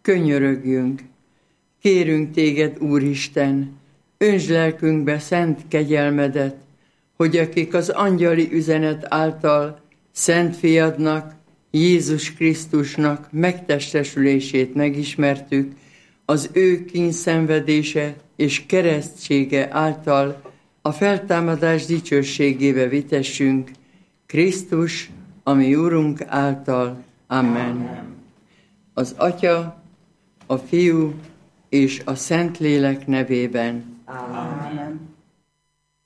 könyörögjünk. Kérünk téged, Úristen, öntsd lelkünkbe szent kegyelmedet, hogy akik az angyali üzenet által Szent Fiadnak, Jézus Krisztusnak megtestesülését megismertük, az ő kínszenvedése és keresztsége által a feltámadás dicsőségébe vitessünk, Krisztus, a mi Úrunk által. Amen. Az Atya, a Fiú és a Szentlélek nevében. Amen.